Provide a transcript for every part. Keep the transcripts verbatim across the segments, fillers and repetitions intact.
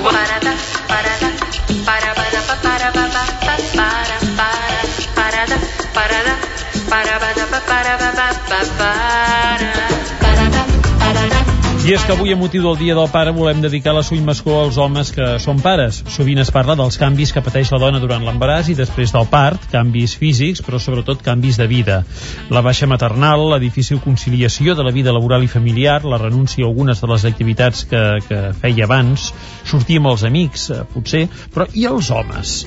I és que avui, a motiu del Dia del Pare, volem dedicar la Swing Mascó als homes que són pares. Sovint es parla dels canvis que pateix la dona durant l'embaràs i després del part, canvis físics, però sobretot canvis de vida. La baixa maternal, la difícil conciliació de la vida laboral i familiar, la renúncia a algunes de les activitats que, que feia abans, sortir amb els amics, potser, però i els homes?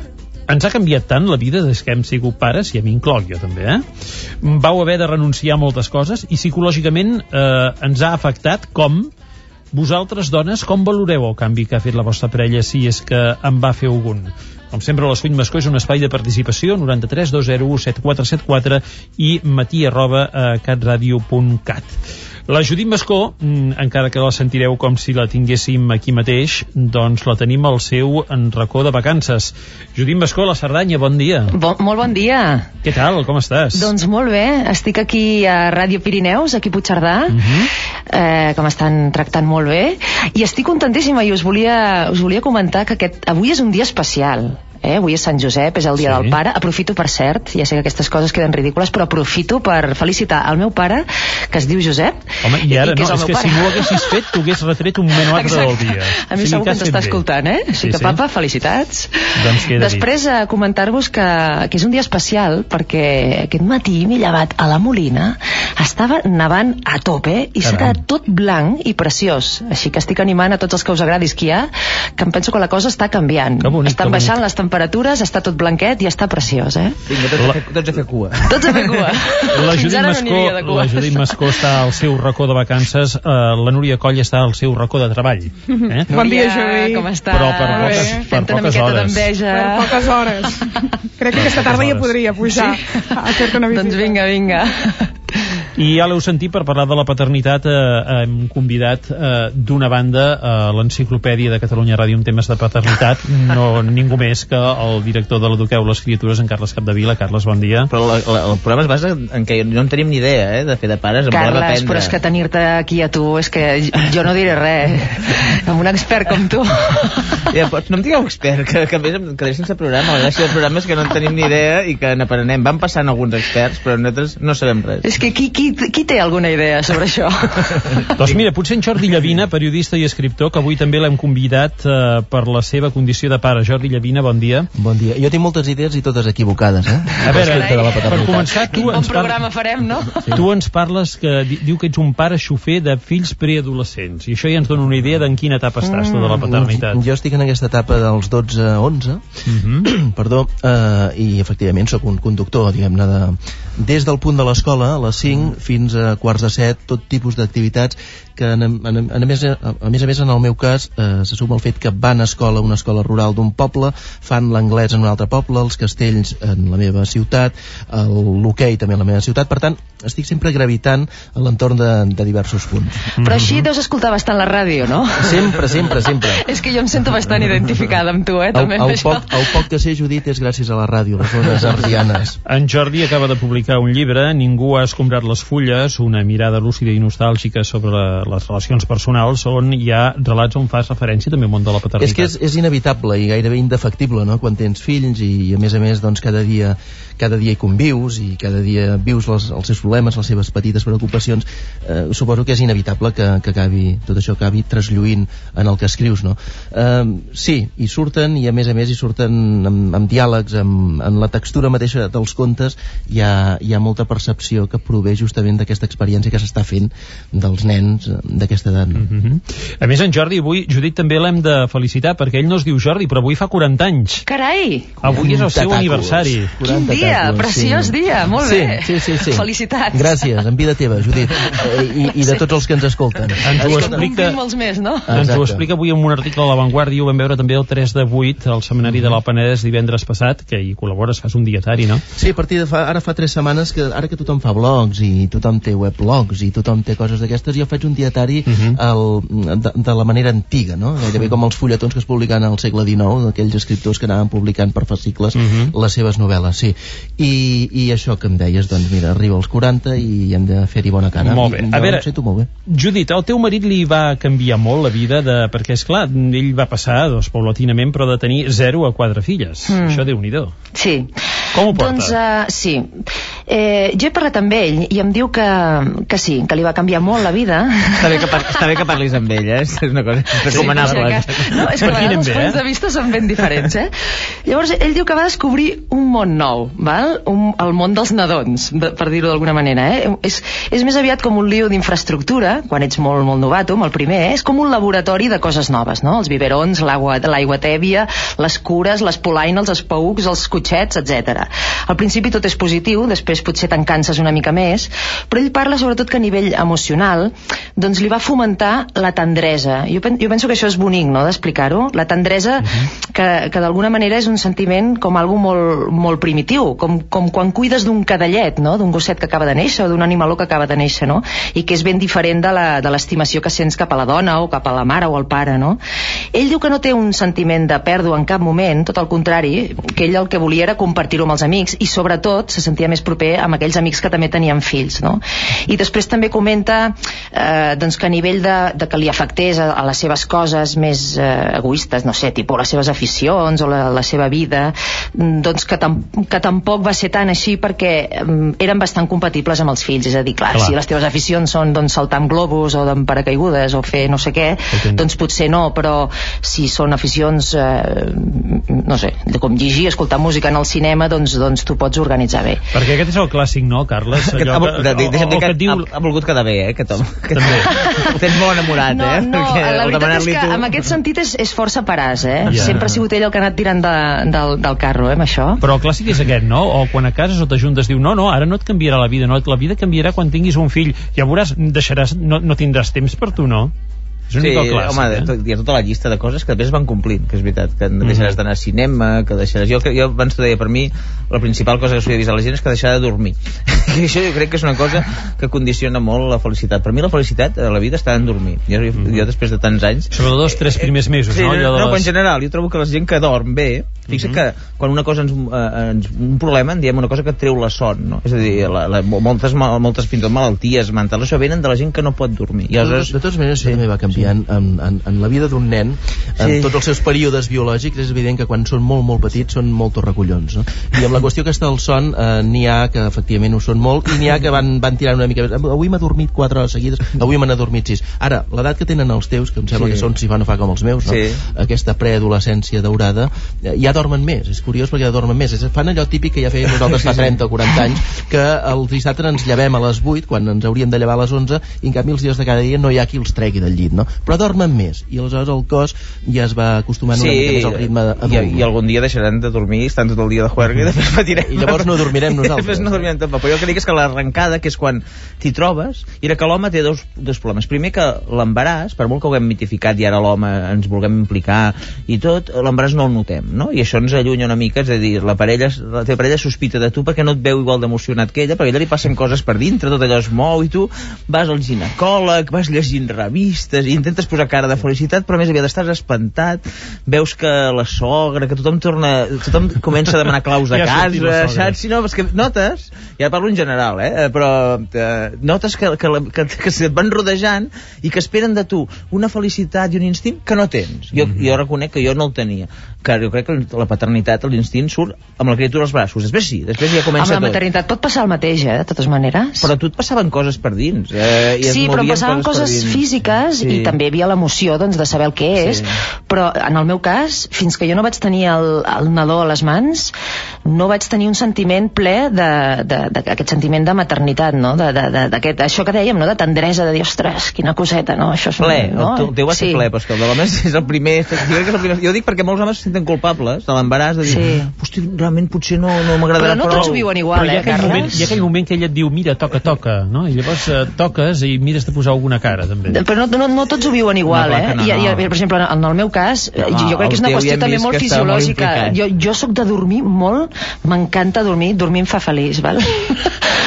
Ens ha canviat tant la vida des que hem sigut pares, i a mi incloc jo també, eh? Vau haver de renunciar a moltes coses i psicològicament eh, ens ha afectat com? Vosaltres, dones, com valoreu el canvi que ha fet la vostra parella, si és que en va fer algun? Com sempre, la Swing Mascó és un espai de participació, noranta-tres dos zero u set quatre set quatre i matí arroba catradio punt cat. La Judit Mascó, encara que la sentireu com si la tinguéssim aquí mateix, doncs la tenim al seu racó de vacances. Judit Mascó, la Cerdanya, bon dia. Bon, molt bon dia. Què tal, com estàs? Doncs molt bé, estic aquí a Ràdio Pirineus, aquí a Puigcerdà, uh-huh. eh, que m'estan tractant molt bé, i estic contentíssima i us volia, us volia comentar que aquest, avui és un dia especial. Eh? Avui és Sant Josep, és el dia sí. del pare. Aprofito, per cert, ja sé que aquestes coses queden ridícules, però aprofito per felicitar el meu pare, que es diu Josep. Home, i ara i que no, és, és que pare. Si no ho haguessis fet, t'ho hagués retret un moment o altre del dia. A mi sí, segur que ens està escoltant, eh? Així sí, que, sí. Papa, felicitats. Doncs Després, a comentar-vos que, que és un dia especial, perquè aquest matí m'he llevat a la Molina, estava nevant a tope, i s'ha quedat tot blanc i preciós. Així que estic animant a tots els que us agradi esquiar, que em penso que la cosa està canviant. Bonic, Estan baixant les temperatures, està tot blanquet i està preciós, eh? Vinga, tots, la... a, fer, tots a fer cua. Tots a fer cua. La Judit Mascó, no la Judit Mascó està al seu racó de vacances, uh, la Núria Coll està al seu racó de treball. Eh? Bon dia, Judit. Com estàs? Però per poques, per poques hores. Per poques hores. Crec que aquesta tarda ja podria pujar sí? a fer-te una visita. Doncs vinga, vinga. I ja l'heu sentit, per parlar de la paternitat eh, hem convidat eh, d'una banda a eh, l'Enciclopèdia de Catalunya Ràdio en temes de paternitat, no ningú més que el director de l'Eduqueu les Criatures, en Carles Capdevila. Carles, bon dia. Però la, la, el programa es basa en que no en tenim ni idea, eh, de fer de pares. Carles, però és que tenir-te aquí a tu és que jo no diré res amb un expert com tu. Ja, pots, no em digueu expert, que, que a més em quedaré sense programa. La gràcia del programa és que no en tenim ni idea i que n'aprenem. Van passant alguns experts, però nosaltres no sabem res. És que qui, qui Qui, qui té alguna idea sobre això? Doncs mira, potser en Jordi Llavina, periodista i escriptor, que avui també l'hem convidat eh, per la seva condició de pare. Jordi Llavina, bon dia. Bon dia. Jo tinc moltes idees i totes equivocades, eh? A veure, per començar, tu Quin bon ens programa par... farem, no? Sí. Tu ens parles que di diu que ets un pare xofer de fills preadolescents, i això ja ens dona una idea d'en quina etapa estàs, mm. tu, de la paternitat. Jo estic en aquesta etapa dels dotze a onze, mm-hmm. perdó, eh, i efectivament sóc un conductor, diguem-ne, de... des del punt de l'escola, a les cinc, fins a quarts de set, tot tipus d'activitats que a, a, a, més, a, a més a més en el meu cas eh, se suma el fet que van a escola, una escola rural d'un poble, fan l'anglès en un altre poble, els castells en la meva ciutat, l'hoquei també en la meva ciutat, per tant estic sempre gravitant a l'entorn de, de diversos punts. Però així deus escoltar bastant la ràdio, no? Sempre, sempre, sempre. És que jo em sento bastant identificada amb tu, eh? També el, el, poc, el poc que sé, Judit, és gràcies a la ràdio, les zones ardianes. En Jordi acaba de publicar un llibre, Ningú ha escombrat les fulles, una mirada lúcida i nostàlgica sobre la, les relacions personals, on hi ha relats on fas referència també al món de la paternitat. És que és, és inevitable i gairebé indefectible, no?, quan tens fills i, i a més a més doncs cada dia cada dia hi convius i cada dia vius les, els seus problemes, les seves petites preocupacions, eh, suposo que és inevitable que, que acabi, tot això acabi traslluint en el que escrius, no? Eh, sí, hi surten, i a més a més hi surten amb, amb diàlegs, amb, en la textura mateixa dels contes hi ha, hi ha molta percepció que prové justament d'aquesta experiència que s'està fent dels nens d'aquesta edat. No? Mm-hmm. A més, en Jordi, avui, Judit, també l'hem de felicitar, perquè ell no es diu Jordi, però avui fa quaranta anys. Carai! Avui és el seu aniversari. Quin dia! Preciós sí. dia! Molt sí, bé! Sí, sí, sí. Felicitats! Gràcies, en vida teva, Judit, eh, i, i de tots els que ens escolten. Ens ho explica, molts més, no? ens ho explica avui en un article a La Vanguardia, ho vam veure també el tres de vuit al Setmanari de l'Alt Penedès divendres passat, que hi col·labores, fas un dietari, no? Sí, a partir de fa, ara fa tres setmanes que ara que tothom fa blogs i, i tothom té weblogs i tothom té coses d'aquestes, jo faig un dietari uh -huh. el, de, de la manera antiga, no? Gairebé com els fulletons que es publicaven al segle dinou, d'aquells escriptors que anaven publicant per fascicles uh -huh. les seves novel·les, sí. I, i això que em deies, doncs mira, arriba als quaranta i hem de fer-hi bona cara. Molt bé. Jo A veure, em sento molt bé. Judit, el teu marit li va canviar molt la vida de... perquè, és clar, ell va passar, doncs, paulatinament, però de tenir zero a quatre filles. Mm. Això, Déu-n'hi-do. Sí. Com ho porta? Doncs, uh, sí. Eh, jo he parlat amb ell i em diu que, que sí, que li va canviar molt la vida. Està bé que, par està bé que parlis amb ell, eh? És una cosa recomanable. Sí, no, és que a vegades els punts de vista són ben diferents, eh? Llavors, ell diu que va descobrir un món nou, val? Un, el món dels nadons, per dir-ho d'alguna manera, eh? És, és més aviat com un lío d'infraestructura, quan ets molt, molt novato, amb el primer, eh? És com un laboratori de coses noves, no? Els biberons, l'aigua l'aigua tèbia, les cures, les polaines, els paucs, els cotxets, etcètera. Al principi tot és positiu, després potser te'n canses una mica més, però ell parla sobretot que a nivell emocional doncs li va fomentar la tendresa. Jo, pen jo penso que això és bonic, no?, d'explicar-ho. La tendresa uh -huh. que, que d'alguna manera és un sentiment com algo molt, molt primitiu, com, com quan cuides d'un cadallet, no?, d'un gosset que acaba de néixer o d'un animaló que acaba de néixer, no?, i que és ben diferent de l'estimació que sents cap a la dona o cap a la mare o al pare, no? Ell diu que no té un sentiment de pèrdua en cap moment, tot al contrari, que ell el que volia era compartir-ho amb els amics i sobretot se sentia més proper amb aquells amics que també tenien fills, no? I després també comenta eh, doncs que a nivell de, de que li afectés a, a les seves coses més eh, egoistes, no sé, tipus les seves aficions o la, la seva vida, doncs que, tam que tampoc va ser tan així perquè eh, eren bastant compatibles amb els fills, és a dir, clar, clar. Si les teves aficions són doncs, saltar amb globus o amb paracaigudes o fer no sé què, okay. doncs potser no, però si són aficions eh, no sé, com llegir, escoltar música en el cinema, doncs, doncs tu pots organitzar bé. Perquè aquest és el clàssic, no, Carles? Allò que, de, deixa'm dir que, que diu... ha, ha volgut quedar bé, eh, que Tom. Que també. Ho tens molt enamorat, no, eh? No, perquè la veritat és que tu... en aquest sentit és, és força paràs, eh? Yeah. Sempre ha sigut ell el que ha anat tirant de, del, del carro, eh, amb això. Però el clàssic és aquest, no? O quan a casa o t'ajuntes diu, no, no, ara no et canviarà la vida, no, la vida canviarà quan tinguis un fill. Ja veuràs, deixaràs, no, no tindràs temps per tu, no? És un sí, clàssic, home, eh? hi ha tota la llista de coses que després van complint, que és veritat, que deixaràs d'anar a cinema, que deixaràs... Jo, jo abans t'ho deia, per mi, la principal cosa que s'ho he vist a la gent és que deixar de dormir. I això jo crec que és una cosa que condiciona molt la felicitat. Per mi la felicitat a la vida està en dormir. Jo, jo, jo després de tants anys... Sobretot els tres primers mesos, sí, no? No, no, però en general, jo trobo que la gent que dorm bé, fixa't uh -huh. que quan una cosa ens, eh, ens... un problema, en diem una cosa que et treu la son, no? És a dir, la, la, moltes, moltes fins i tot malalties mentals, això venen de la gent que no pot dormir. I aleshores... De totes maneres, sí, també va canviant sí. en, en, en la vida d'un nen, en sí. tots els seus períodes biològics, és evident que quan són molt, molt petits són molt torracollons, no? I amb la qüestió aquesta del son, eh, n'hi ha que efectivament ho són molt, i n'hi ha que van, van tirant una mica... Avui m'ha dormit quatre hores seguides, avui me n'ha dormit sis. Ara, l'edat que tenen els teus, que em sembla sí. que són, si fa no fa com els meus, no? Sí. Aquesta preadolescència daurada, ja dormen més, és curiós perquè ja dormen més. Fan allò típic que ja fèiem nosaltres fa trenta o quaranta anys, que els dissabtes ens llevem a les vuit, quan ens hauríem de llevar a les onze, i en canvi els dies de cada dia no hi ha qui els tregui del llit, no? Però dormen més, i aleshores el cos ja es va acostumant sí, una mica més al ritme adult. I, i algun dia deixaran de dormir, estan tot el dia de juerga i després patirem. I llavors no dormirem nosaltres. I després no dormirem tampoc. Però jo el que dic és que l'arrencada, que és quan t'hi trobes, era que l'home té dos, dos problemes. Primer, que l'embaràs, per molt que ho haguem mitificat i ara l'home ens vulguem implicar i tot, l'embaràs no el notem, no? I això ens allunya una mica, és a dir, la parella, la teva parella sospita de tu perquè no et veu igual d'emocionat que ella, perquè a ella li passen coses per dintre, tot allò es mou i tu vas al ginecòleg, vas llegint revistes i intentes posar cara de felicitat, però més aviat estàs espantat, veus que la sogra, que tothom torna, tothom comença a demanar claus de ja casa, saps? Si no, és que notes, ja parlo en general, eh, però eh, notes que, que, que, que se't van rodejant i que esperen de tu una felicitat i un instint que no tens. Jo, mm -hmm. jo reconec que jo no el tenia, que jo crec que la paternitat, l'instint surt amb la criatura als braços, després sí, després ja comença tot. Amb la maternitat pot passar el mateix, eh, de totes maneres. Però a tu et passaven coses per dins. Eh, i sí, però em passaven coses, coses físiques sí. i també hi havia l'emoció, doncs, de saber el que és, sí. però en el meu cas, fins que jo no vaig tenir el, el nadó a les mans, no vaig tenir un sentiment ple d'aquest sentiment de maternitat, no? De, de, de, aquest, això que dèiem, no? De tendresa, de dir, ostres, quina coseta, no? Això és ple, un, no? el teu va ser sí. ple, però és que el de l'home és el primer, jo crec que és el primer, jo ho dic perquè molts homes se senten culpables de l'embaràs, de dir, sí. hosti, realment potser no, no m'agradarà però no tots ho viuen igual, però eh, Carles? Moment, hi ha aquell moment que ella et diu, mira, toca, toca, no? I llavors eh, toques i mires de posar alguna cara, també. Però no, no, no tots ho viuen igual, no, eh? No, no. I, i, per exemple, en el meu cas, no, jo crec que és una qüestió també molt fisiològica. Molt jo, jo sóc de dormir molt, m'encanta dormir, dormir em fa feliç, val?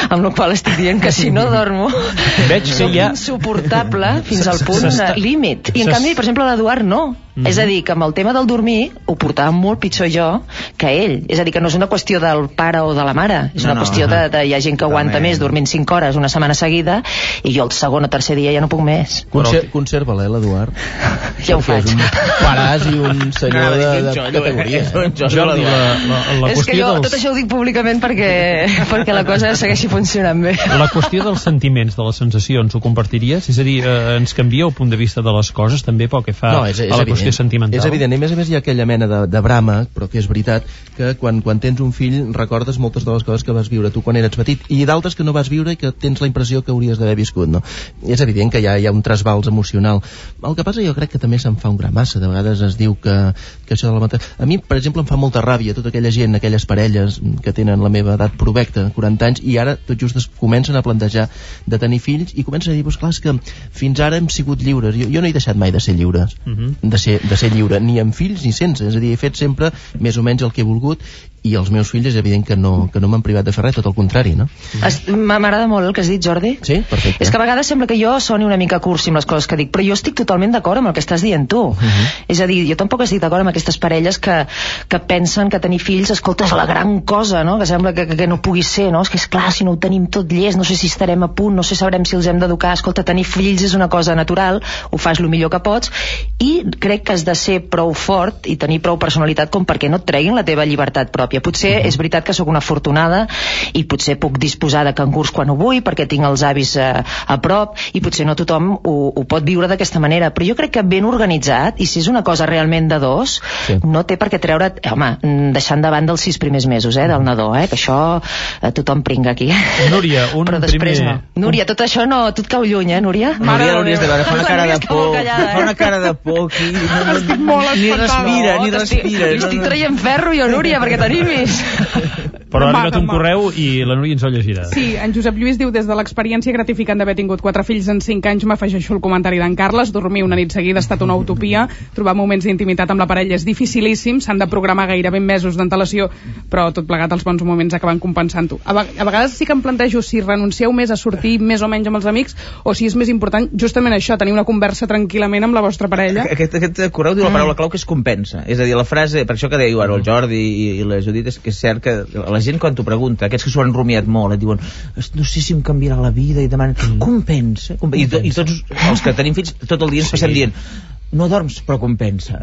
amb la qual estic dient que si no dormo Veig que hi ha... insuportable fins al punt límit. I en canvi, per exemple, l'Eduard no. Mm-hmm. És a dir, que amb el tema del dormir ho portava molt pitjor jo que ell. És a dir, que no és una qüestió del pare o de la mare, és una no, no, qüestió de, de... Hi ha gent que aguanta més dormint cinc hores una setmana seguida i jo el segon o tercer dia ja no puc més. Conser Conserva-la, eh, l'Eduard? Ja ho faig. Un paràs i un senyor de, de categoria. Jordi, la, la, la és que jo dels... tot això ho dic públicament perquè, perquè la cosa segueixi funcionant bé. La qüestió dels sentiments, de les sensacions, ho compartiries? És a dir, eh, ens canvia el punt de vista de les coses també pel que fa no, és, és a la evident. Qüestió sentimental? És evident, i a més a més hi ha aquella mena de, de brama, però que és veritat, que quan, quan tens un fill recordes moltes de les coses que vas viure tu quan eres petit i d'altres que no vas viure i que tens la impressió que hauries d'haver viscut, no? És evident que hi ha, hi ha un trasbals emocional. El que passa jo crec que també se'n fa un gra massa. De vegades es diu que, que això de la... A mi, per exemple, em fa molta ràbia tota aquella gent, aquelles parelles que tenen la meva edat provecta, quaranta anys, i ara tot just es comencen a plantejar de tenir fills i comencen a dir, pues clar, és que fins ara hem sigut lliures. Jo, jo no he deixat mai de ser lliures, uh-huh. de, ser, de ser lliure, ni amb fills ni sense. És a dir, he fet sempre més o menys el que he volgut i els meus fills és evident que no, que no m'han privat de fer res, tot el contrari, no? M'agrada molt el que has dit, Jordi. Sí? Perfecte. És que a vegades sembla que jo soni una mica cursi amb les coses que dic, però jo estic totalment d'acord amb el que estàs dient tu. Uh-huh. És a dir, jo tampoc estic d'acord amb aquestes parelles que, que pensen que tenir fills, escolta, és la gran cosa, no? Que sembla que, que, que no pugui ser, no? És que és clar, si no ho tenim tot llest, no sé si estarem a punt, no sé sabrem si els hem d'educar. Escolta, tenir fills és una cosa natural, ho fas el millor que pots, i crec que has de ser prou fort i tenir prou personalitat com perquè no et treguin la teva llibertat pròpia. Potser uh-huh. és veritat que sóc una afortunada i potser puc disposar de cangurs quan ho vull perquè tinc els avis a, a prop i potser no tothom ho, ho pot viure d'aquesta manera, però jo crec que ben organitzat, i si és una cosa realment de dos, sí. no té per què treure't, home, deixant de banda els sis primers mesos eh, del nadó, eh, que això eh, tothom pringa aquí. Núria, un però després primer... no. Núria, tot això no, tu et cau lluny, eh, Núria? Núria, l'hauries de veure, fa una cara de por, callada, eh? fa una cara de por aquí, no, no, estic molt ni respira, no, ni respira. Li estic traient ferro jo, Núria, perquè t'animis. Però ha arribat un correu i la Núria ens ho llegirà. Sí, en Josep Lluís diu, des de l'experiència gratificant d'haver tingut quatre fills en cinc anys, m'afegeixo el comentari d'en Carles, dormir una nit seguida ha estat una utopia, trobar moments d'intimitat amb la parella és dificilíssim, s'han de programar gairebé mesos d'antelació, però tot plegat els bons moments acaben compensant-ho. A, a vegades sí que em plantejo si renuncieu més a sortir més o menys amb els amics, o si és més important justament això, tenir una conversa tranquil·lament amb la vostra parella. Aquest, aquest correu diu la paraula clau que és compensa, és a dir, la frase, per això que dèieu ara el Jordi i, i la Judit, és que és cert que la gent quan t'ho pregunta, aquests que s'ho han rumiat molt, et diuen, no sé si em canviarà la vida, i demanen, mm. compensa, compensa. I, to, i tots els que tenim fills tot el dia ens sí. passem dient, no dorms, però compensa.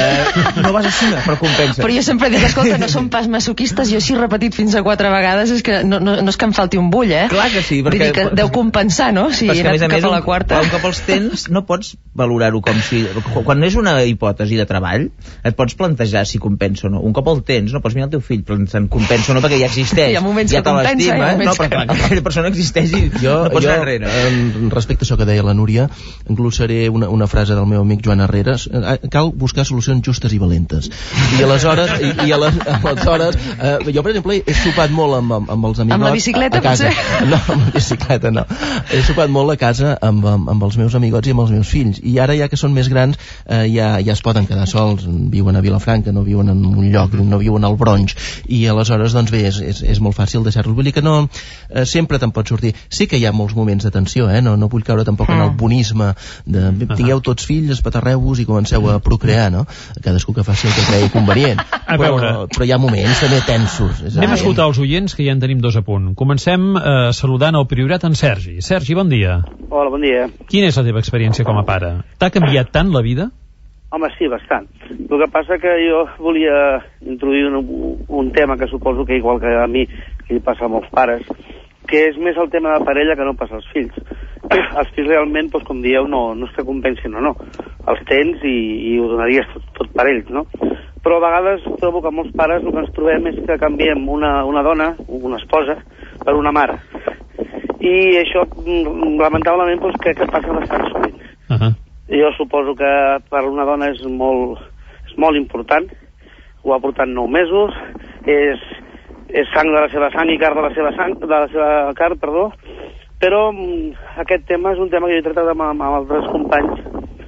Uh, no vas a cine, però compensa. Però jo sempre dic, escolta, no som pas masoquistes, jo així repetit fins a quatre vegades, és que no, no, no és que em falti un bull, eh? Clar que sí, perquè... Vull dir que deu compensar, no? Si he anat cap a la quarta. Un cop els tens, no pots valorar-ho com si... Quan és una hipòtesi de treball, et pots plantejar si compensa o no. Un cop el tens, no pots mirar el teu fill pensant compensa o no, perquè ja existeix. Hi ha moments ja que compensa, hi ha moments no, però clar, que aquella persona existeix i jo, no pots jo, anar enrere. Respecte a això que deia la Núria, glossaré una, una frase del meu amic Joan Herreras, cal buscar solucions justes i valentes. I aleshores, i, i aleshores eh, jo per exemple he sopat molt amb, amb, amb els amics amb la bicicleta, a, a casa. Potser? No, amb la bicicleta no. He sopat molt a casa amb, amb, amb els meus amigots i amb els meus fills, i ara ja que són més grans eh, ja, ja es poden quedar sols, viuen a Vilafranca, no viuen en un lloc, no viuen al Bronx, i aleshores doncs bé, és, és, és molt fàcil deixar-los. Vull dir que no, eh, sempre te'n pots sortir. Sí que hi ha molts moments de tensió, eh? no, no vull caure tampoc en el bonisme de tingueu tots fills, espaterreu-vos i comenceu a procrear, no? Cadascú que faci el que cregui convenient. A però, veure. però hi ha moments també tensos. Anem a escoltar els oients, que ja en tenim dos a punt. Comencem eh, saludant al Priorat en Sergi. Sergi, bon dia. Hola, bon dia. Quina és la teva experiència com a pare? T'ha canviat tant la vida? Home, sí, bastant. El que passa que jo volia introduir un, un tema que suposo que igual que a mi, que li passa a molts pares, que és més el tema de parella que no passa als fills. Els fills realment, doncs, com dieu, no, no és que compensin o no. Els tens i, i ho donaries tot, tot per ells, no? Però a vegades trobo que molts pares el que ens trobem és que canviem una, una dona, una esposa, per una mare. I això, lamentablement, doncs, crec que passa bastant sovint. Uh -huh. Jo suposo que per una dona és molt, és molt important. Ho ha portat nou mesos, és, és sang de la seva sang i carn de la seva sang, de la seva carn, perdó. Però aquest tema és un tema que jo he tractat amb, amb altres companys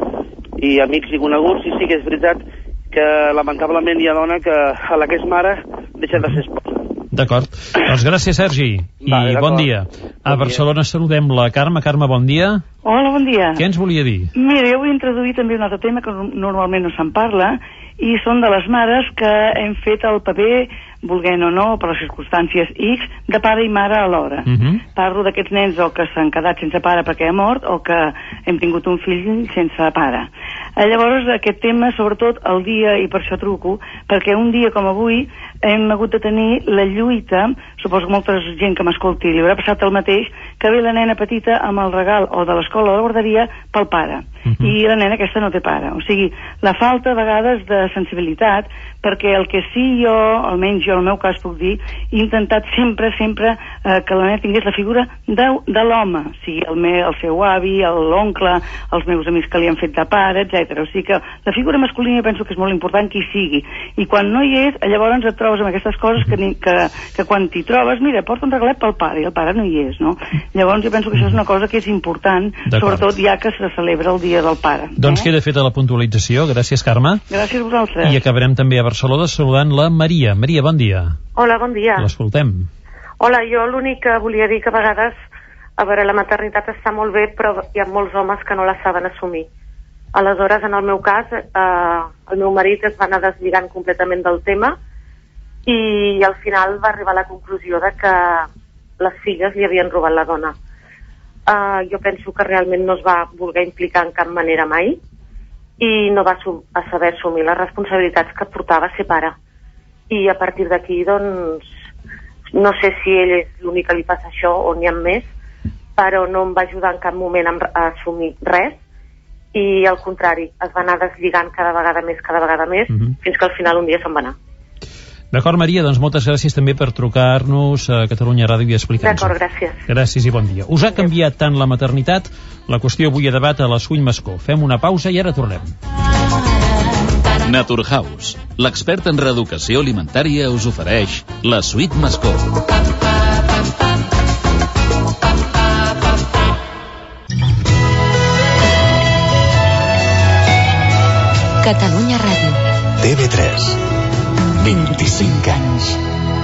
i amics i coneguts, i sí que és veritat que lamentablement hi ha dona que a la que és mare deixa de ser esposa. D'acord. Doncs gràcies, Sergi, i Vale, bon dia. A Barcelona saludem la Carme. Carme, bon dia. Hola, bon dia. Què ens volia dir? Mira, jo vull introduir també un altre tema que normalment no se'n parla, i són de les mares que hem fet el paper, volent o no, per les circumstàncies X, de pare i mare alhora. Uh -huh. Parlo d'aquests nens o que s'han quedat sense pare perquè ha mort, o que hem tingut un fill sense pare. Eh, llavors, aquest tema, sobretot el dia, i per això truco, perquè un dia com avui hem hagut de tenir la lluita, suposo que molta gent que m'escolti li haurà passat el mateix, que ve la nena petita amb el regal o de l'escola o de la guarderia pel pare. Uh -huh. I la nena aquesta no té pare. O sigui, la falta a vegades de sensibilitat, perquè el que sí jo, almenys jo en el meu cas puc dir, he intentat sempre, sempre eh, que la nena tingués la figura de, de l'home, o sigui, el, me, el seu avi, l'oncle, els meus amics que li han fet de pare, etcètera. O sigui que la figura masculina penso que és molt important que hi sigui. I quan no hi és, llavors et trobes amb aquestes coses que, que, que quan t'hi trobes, mira, porta un regalet pel pare, i el pare no hi és, no? Llavors jo penso que això és una cosa que és important, sobretot ja que se celebra el dia del pare. Doncs eh? queda feta la puntualització. Gràcies, Carme. Gràcies a vosaltres. I acabarem també a Barcelona saludant la Maria. Maria, bon dia. Hola, bon dia. L'escoltem. Hola, jo l'únic que volia dir que a vegades, a veure, la maternitat està molt bé, però hi ha molts homes que no la saben assumir. Aleshores, en el meu cas, eh, el meu marit es va anar deslligant completament del tema i al final va arribar a la conclusió de que les filles li havien robat la dona. Uh, jo penso que realment no es va voler implicar en cap manera mai i no va a saber assumir les responsabilitats que portava ser pare. I a partir d'aquí, doncs, no sé si ell és l'únic que li passa això o n'hi ha més, però no em va ajudar en cap moment a assumir res i al contrari, es va anar deslligant cada vegada més, cada vegada més, uh-huh. fins que al final un dia se'n va anar. D'acord, Maria, doncs moltes gràcies també per trucar-nos a Catalunya Ràdio i explicar-nos. D'acord, gràcies. Gràcies i bon dia. Us ha canviat tant la maternitat? La qüestió avui a debat a la Suïn Mascó. Fem una pausa i ara tornem. Naturhaus, l'expert en reeducació alimentària, us ofereix la Suite Mascó. Catalunya Ràdio. T V tres. vint-i-cinc anys.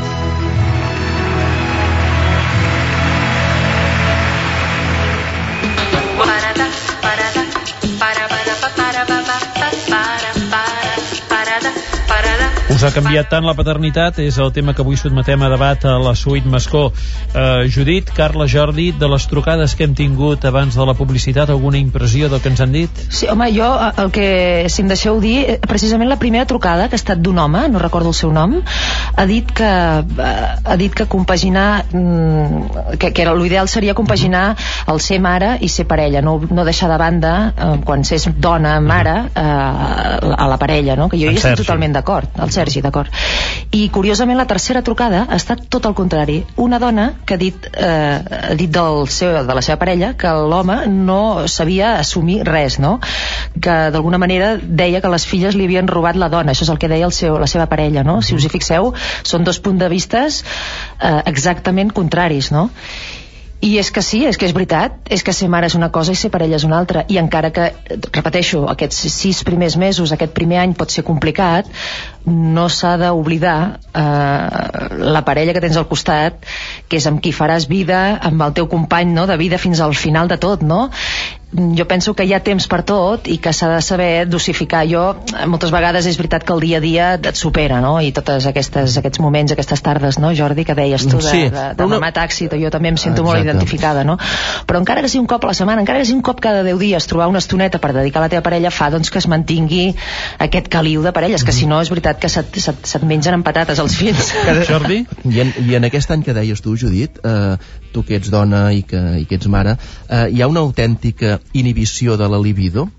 Us ha canviat tant la paternitat? És el tema que avui sotmetem a debat a la Suite Mascó. Uh, Judit, Carla, Jordi, de les trucades que hem tingut abans de la publicitat, alguna impressió del que ens han dit? Sí, home, jo, el que, si em deixeu dir, precisament la primera trucada, que ha estat d'un home, no recordo el seu nom, ha dit que ha dit que compaginar que, que l'ideal seria compaginar el ser mare i ser parella, no, no deixar de banda eh, quan s'és dona, mare, eh, a la parella, no? Que jo hi estic totalment d'acord, el Sergi, d'acord. I curiosament la tercera trucada ha estat tot el contrari. Una dona que ha dit, eh, ha dit del seu, de la seva parella que l'home no sabia assumir res, no? Que d'alguna manera deia que les filles li havien robat la dona. Això és el que deia el seu, la seva parella, no? Si us hi fixeu, són dos punts de vista eh, exactament contraris, no? I és que sí, és que és veritat, és que ser mare és una cosa i ser parella és una altra, i encara que, repeteixo, aquests sis primers mesos, aquest primer any pot ser complicat, no s'ha d'oblidar eh, la parella que tens al costat, que és amb qui faràs vida, amb el teu company, no?, de vida fins al final de tot, no? Jo penso que hi ha temps per tot i que s'ha de saber dosificar. Jo, moltes vegades és veritat que el dia a dia et supera, no? I totes aquestes, aquests moments, aquestes tardes, no, Jordi, que deies tu de, sí, de, de, de mamà taxi, jo també em sento Exacte. molt identificada, no? Però encara que sigui un cop a la setmana, encara que sigui un cop cada deu dies, trobar una estoneta per dedicar a la teva parella fa doncs que es mantingui aquest caliu de parelles, que si no és veritat que se't, se't, se't mengen amb patates els fills. Jordi? I en, I en aquest any que deies tu, Judit, eh, tu que ets dona i que, i que ets mare, eh, hi ha una autèntica inhibició de la libido?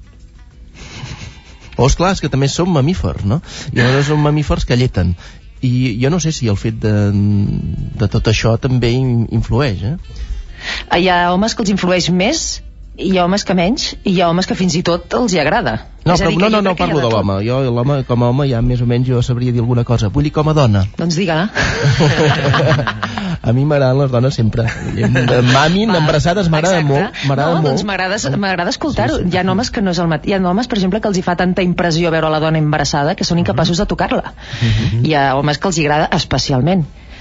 O esclar, és que també som mamífers, no? I aleshores som mamífers que lleten. I jo no sé si el fet de, de tot això també influeix, eh? Hi ha homes que els influeix més, hi ha homes que menys, i hi ha homes que fins i tot els hi agrada. No, però, no, no, no parlo de l'home. Jo, l'home, com a home, ja més o menys jo sabria dir alguna cosa. Vull dir com a dona. Doncs diga. A mi m'agraden les dones sempre. Mamin, embarassades, m'agrada molt. M'agrada no, molt. Doncs m'agrada escoltar-ho. Sí, sí. Hi ha homes que no és el mateix. Hi ha homes, per exemple, que els hi fa tanta impressió veure la dona embarassada que són incapaços de tocar-la. I hi ha homes que els hi agrada especialment.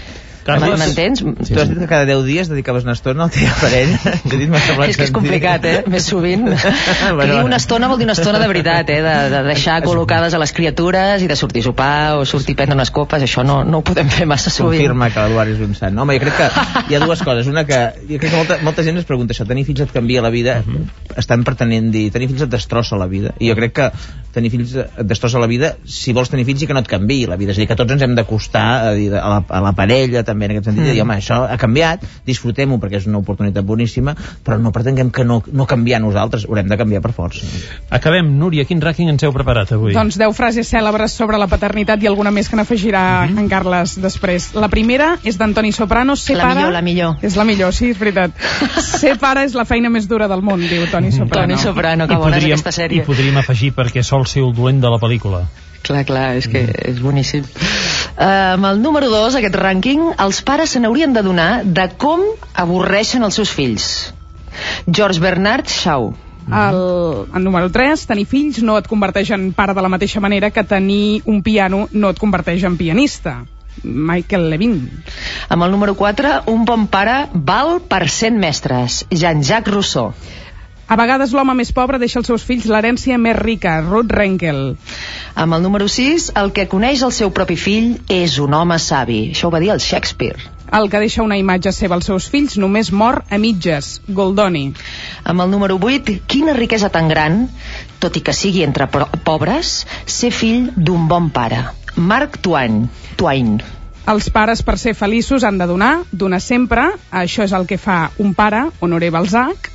Carles? M'entens? Sí, tu has dit que cada deu dies dedicaves una estona al teva parella. És que és complicat, eh? Més sovint. Que dir una estona vol dir una estona de veritat, eh? De, de deixar col·locades a les criatures i de sortir a sopar o sortir a prendre unes copes. Això no, no ho podem fer massa sovint. Confirma que l'Eduard és un sant. Home, jo crec que hi ha dues coses. Una que... Jo crec que molta, molta gent es pregunta això. Tenir fills et canvia la vida. Uh -huh. Estan pretenent dir... Tenir fills et destrossa la vida. I jo crec que tenir fills et destrossa la vida si vols tenir fills i que no et canviï la vida. És a dir, que tots ens hem d'acostar a, a, la, a la parella, també, en aquest sentit, mm. i dir, home, això ha canviat, disfrutem-ho perquè és una oportunitat boníssima, però no pretenguem que no, no canviar nosaltres, haurem de canviar per força. Acabem. Núria, quin rànquing ens heu preparat avui? Doncs deu frases cèlebres sobre la paternitat i alguna més que n'afegirà mm -hmm. en Carles després. La primera és d'Antoni Soprano. Ser la pare... millor, la millor. És la millor, sí, és veritat. Ser pare és la feina més dura del món, diu Toni Soprano. Toni Soprano, que I bona podríem, és aquesta sèrie. I podríem afegir perquè sol ser el dolent de la pel·lícula. Clar, clar, és que mm. és boníssim. Uh, amb el número dos, aquest rànquing, els pares se n'haurien de donar de com avorreixen els seus fills. George Bernard Shaw. El, el número tres, tenir fills no et converteix en pare de la mateixa manera que tenir un piano no et converteix en pianista. Michael Levine. Amb el número quatre, un bon pare val per cent mestres. Jean-Jacques Rousseau. A vegades l'home més pobre deixa als seus fills l'herència més rica. Ruth Renkel. Amb el número sis, el que coneix el seu propi fill és un home savi. Això ho va dir el Shakespeare. El que deixa una imatge seva als seus fills només mor a mitges. Goldoni. Amb el número vuit, quina riquesa tan gran, tot i que sigui entre pobres, ser fill d'un bon pare. Mark Twain. Twain. Els pares, per ser feliços, han de donar, donar sempre. Això és el que fa un pare, Honoré Balzac.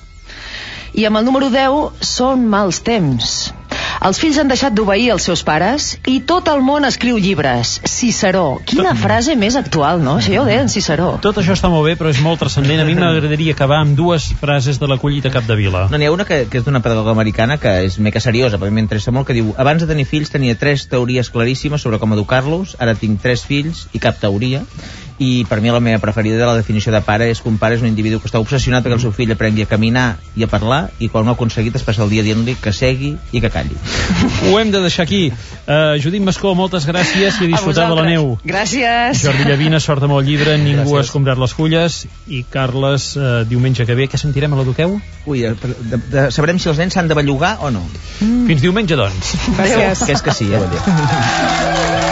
I amb el número deu, són mals temps. Els fills han deixat d'obeir els seus pares i tot el món escriu llibres. Ciceró. Quina tot... frase més actual, no? Això ja ho deia en Ciceró. Tot això està molt bé, però és molt transcendent. A mi m'agradaria acabar amb dues frases de la Collita Capdevila. No, n'hi ha una que, que és d'una pedagoga americana que és mica seriosa, perquè m'interessa molt, que diu: abans de tenir fills tenia tres teories claríssimes sobre com educar-los, ara tinc tres fills i cap teoria. I per mi la meva preferida de la definició de pare és que un pare és un individu que està obsessionat perquè el seu fill aprengui a caminar i a parlar, i quan no ho ha aconseguit es passa el dia dient-li que segui i que calli. Ho hem de deixar aquí. uh, Judit Mascó, moltes gràcies i a disfrutar de la neu. Gràcies. Jordi Llavina, sort amb el llibre Ningú gràcies. ha escombrat les fulles. I Carles, uh, diumenge que ve, què sentirem a l'Eduqueu? Ui, de, de, de, sabrem si els nens s'han de bellugar o no. Mm. Fins diumenge, doncs. Gràcies. Que és que sí, eh?